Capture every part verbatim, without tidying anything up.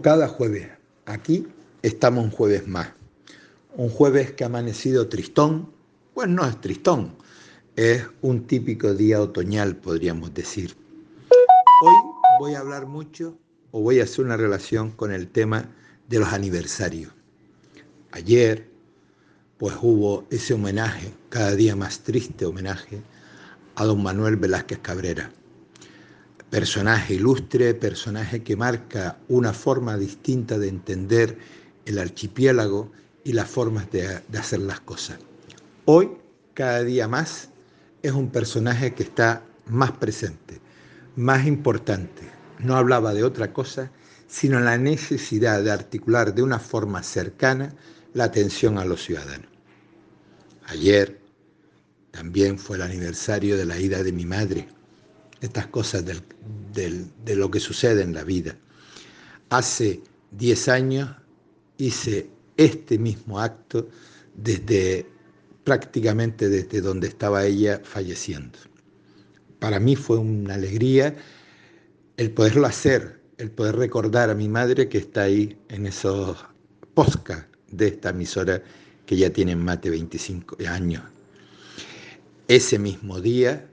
cada jueves. Aquí estamos un jueves más. Un jueves que ha amanecido tristón. Pues no es tristón, es un típico día otoñal, podríamos decir. Hoy voy a hablar mucho o voy a hacer una relación con el tema de los aniversarios. Ayer, pues hubo ese homenaje, cada día más triste homenaje, a don Manuel Velázquez Cabrera. Personaje ilustre, personaje que marca una forma distinta de entender el archipiélago y las formas de, de hacer las cosas. Hoy, cada día más, es un personaje que está más presente, más importante. No hablaba de otra cosa, sino la necesidad de articular de una forma cercana la atención a los ciudadanos. Ayer también fue el aniversario de la ida de mi madre. Estas cosas del, del, de lo que sucede en la vida. Hace diez años hice este mismo acto desde prácticamente desde donde estaba ella falleciendo. Para mí fue una alegría el poderlo hacer, el poder recordar a mi madre que está ahí en esos podcasts de esta emisora que ya tienen más de veinticinco años. Ese mismo día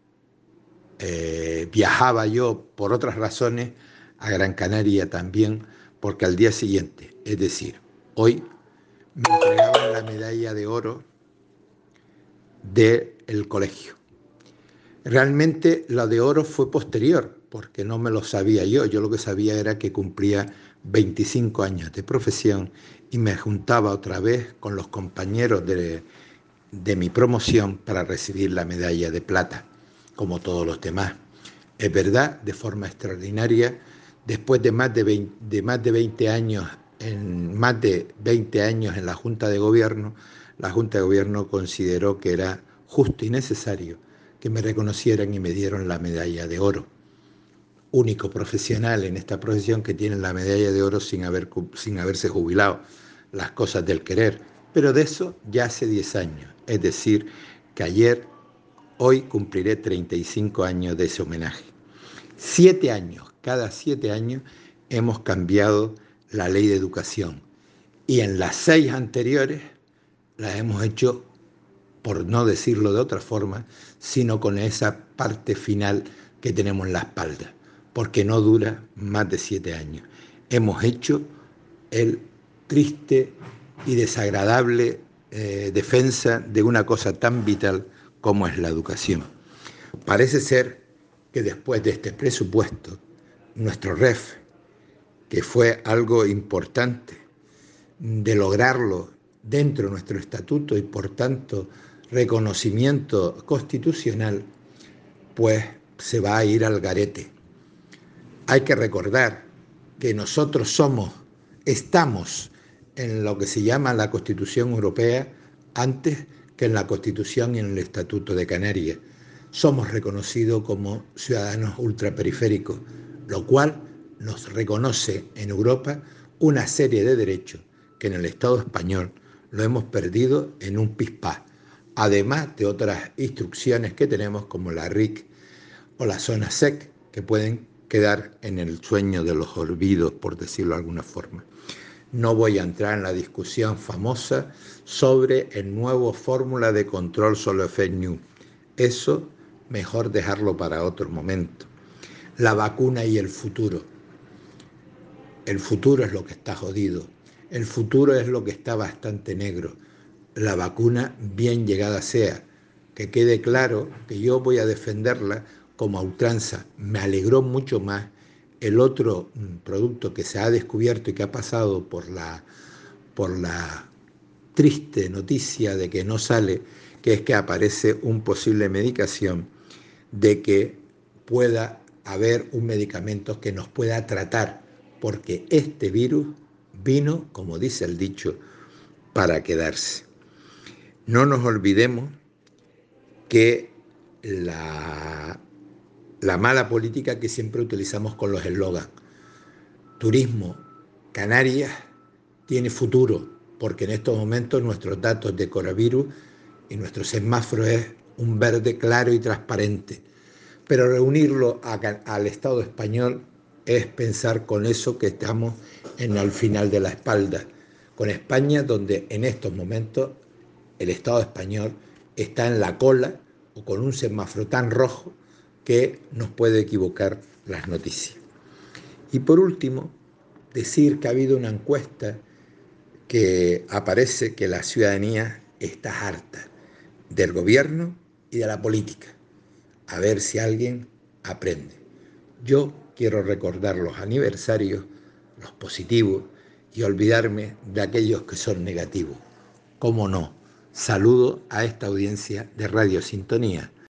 Eh, viajaba yo por otras razones a Gran Canaria también, porque al día siguiente, es decir, hoy, me entregaban la medalla de oro del colegio. Realmente la de oro fue posterior, porque no me lo sabía yo. Yo lo que sabía era que cumplía veinticinco años de profesión y me juntaba otra vez con los compañeros de, de mi promoción para recibir la medalla de plata, como todos los demás. Es verdad, de forma extraordinaria, después de más de veinte, de más de veinte años, en más de veinte años en la Junta de Gobierno, la Junta de Gobierno consideró que era justo y necesario que me reconocieran y me dieron la medalla de oro. Único profesional en esta profesión que tiene la medalla de oro sin, haber, sin haberse jubilado, las cosas del querer. Pero de eso ya hace diez años, es decir, que ayer, hoy cumpliré treinta y cinco años de ese homenaje. Siete años, cada siete años hemos cambiado la ley de educación y en las seis anteriores las hemos hecho, por no decirlo de otra forma, sino con esa parte final que tenemos en la espalda, porque no dura más de siete años. Hemos hecho el triste y desagradable eh, defensa de una cosa tan vital como es la educación. Parece ser que después de este presupuesto, nuestro R E F, que fue algo importante de lograrlo dentro de nuestro estatuto y por tanto reconocimiento constitucional, pues se va a ir al garete. Hay que recordar que nosotros somos, estamos en lo que se llama la Constitución Europea antes que en la Constitución y en el Estatuto de Canarias. Somos reconocidos como ciudadanos ultraperiféricos, lo cual nos reconoce en Europa una serie de derechos que en el Estado español lo hemos perdido en un pispás, además de otras instrucciones que tenemos como la R I C o la zona S E C, que pueden quedar en el sueño de los olvidos, por decirlo de alguna forma. No voy a entrar en la discusión famosa sobre el nuevo fórmula de control sobre fake news. Eso mejor dejarlo para otro momento. La vacuna y el futuro. El futuro es lo que está jodido. El futuro es lo que está bastante negro. La vacuna bien llegada sea. Que quede claro que yo voy a defenderla como a ultranza. Me alegró mucho más el otro producto que se ha descubierto y que ha pasado por la, por la triste noticia de que no sale, que es que aparece un posible medicación de que pueda haber un medicamento que nos pueda tratar, porque este virus vino, como dice el dicho, para quedarse. No nos olvidemos que la, la mala política que siempre utilizamos con los eslogans, turismo, Canarias, tiene futuro, porque en estos momentos nuestros datos de coronavirus y nuestro semáforo es un verde claro y transparente. Pero reunirlo a, al Estado español es pensar con eso que estamos en el final de la espalda, con España, donde en estos momentos el Estado español está en la cola o con un semáforo tan rojo que nos puede equivocar las noticias. Y por último, decir que ha habido una encuesta que aparece que la ciudadanía está harta del gobierno y de la política. A ver si alguien aprende. Yo quiero recordar los aniversarios, los positivos, y olvidarme de aquellos que son negativos. ¿Cómo no? Saludo a esta audiencia de Radio Sintonía.